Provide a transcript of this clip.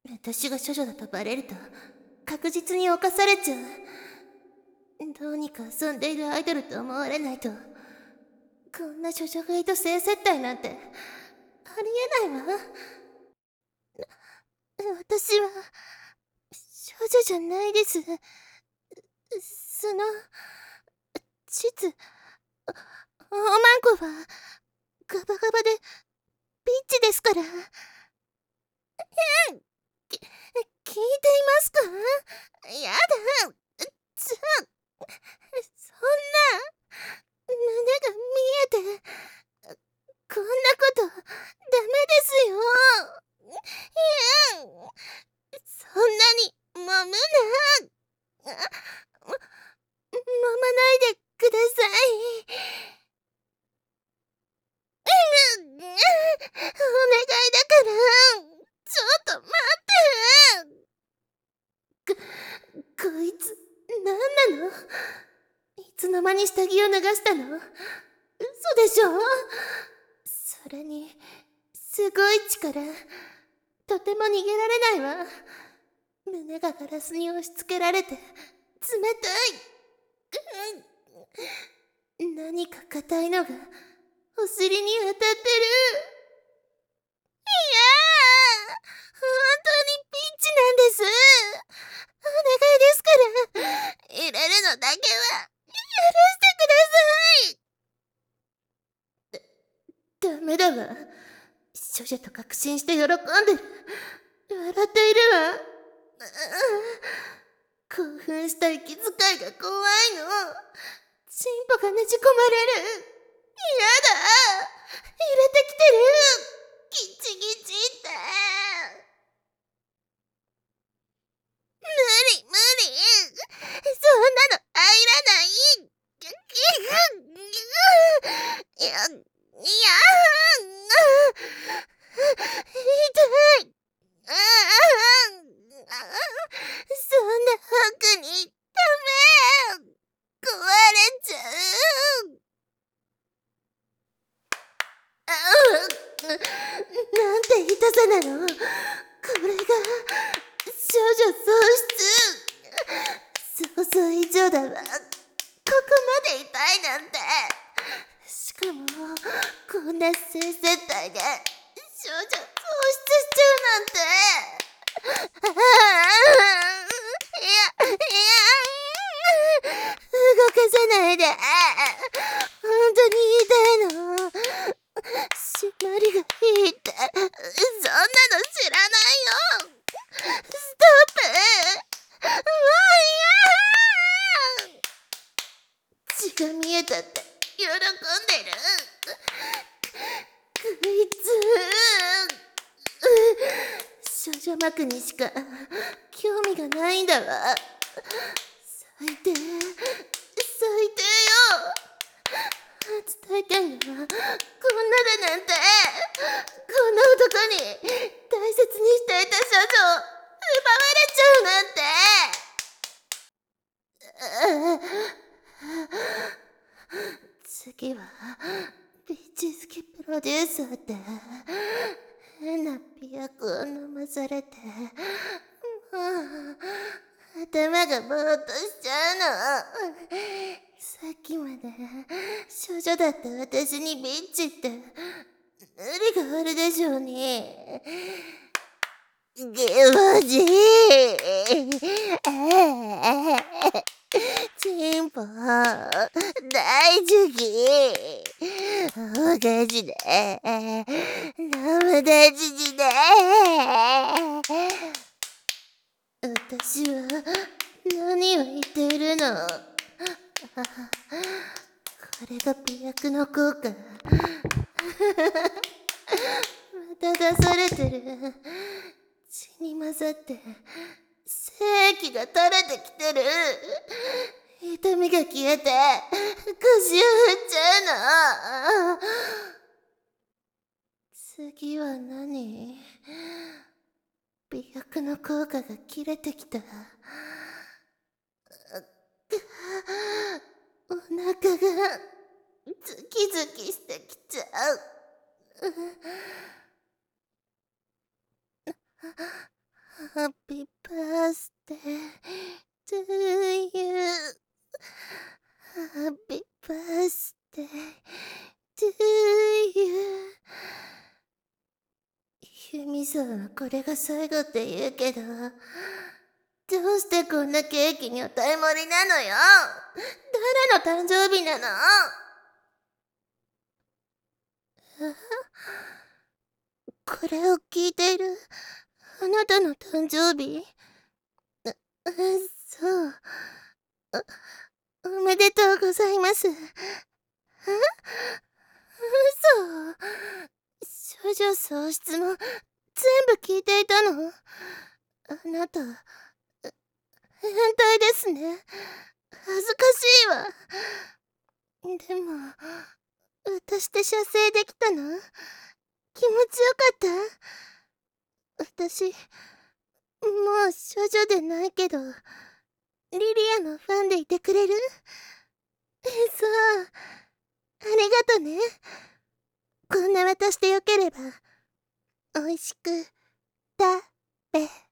私が処女だとバレると確実に犯されちゃう。どうにか遊んでいるアイドルと思われないと。こんな処女飼いと性接待なんてありえないわ。私は少女じゃないです。実おまんこはガバガバでビッチですから。聞いていますか？やだ。そんな胸が見えてこんなことダメですよ。そんなに揉むな。揉まないでください。お願いだからちょっと待って。こいつ何なの？いつの間に下着を脱がしたの？嘘でしょ？それにすごい力。とても逃げられないわ。胸がガラスに押し付けられて冷たい。何か硬いのがお尻に当たってる。いやー、本当にピンチなんです。お願いですから入れるのだけは許してください。ダメだわ。処女と確信して喜んでる。笑っているわ。興奮した息遣いが怖いの。チンポがねじ込まれる。やだ。入れてきてる。ギチギチって。無理。そんなの入らない。いや、痛い。そんな服にダメ。壊れちゃう。なんて痛さなの。これが少女喪失。想像以上だわ。ここまで痛いなんて。しかもこんな性接待で少女喪失しちゃうなんて。動かさないで。本当に痛いの。締まりがいいって、そんなの知らないよ。ストップ。もう嫌。血が見えたって喜んでる。こいつ少女膜にしか興味がないんだわ。最低よ。初体験がこんなだなんて。こんな男に大切にしていた少女を奪われちゃうなんて。次はビーチ好きプロデューサーって変な美薬を飲まされて、もう頭がぼーっとしちゃうの。さっきまで少女だった私にビッチって無理があるでしょうね。気持ちいい。チンポ大好き。おかしで友達にね。私は何を言っているの？これが美薬の効果。また出されてる。血に混ざって精液が垂れてきてる。痛みが消えて腰を振っちゃうの。次は何？美薬の効果が切れてきた。お腹がズキズキしてきちゃう。 これが最後って言うけど、どうしてこんなケーキにおたい盛りなのよ。誰の誕生日なの？これを聞いているあなたの誕生日？そう。おめでとうございます。嘘。少女喪失も全部聞いていたの？あなた、変態ですね。恥ずかしいわ。でも、私って射精できたの？気持ちよかった？私、もう少女でないけど、リリアのファンでいてくれる？そう、ありがとね。こんな私でよければ、美味しく食べ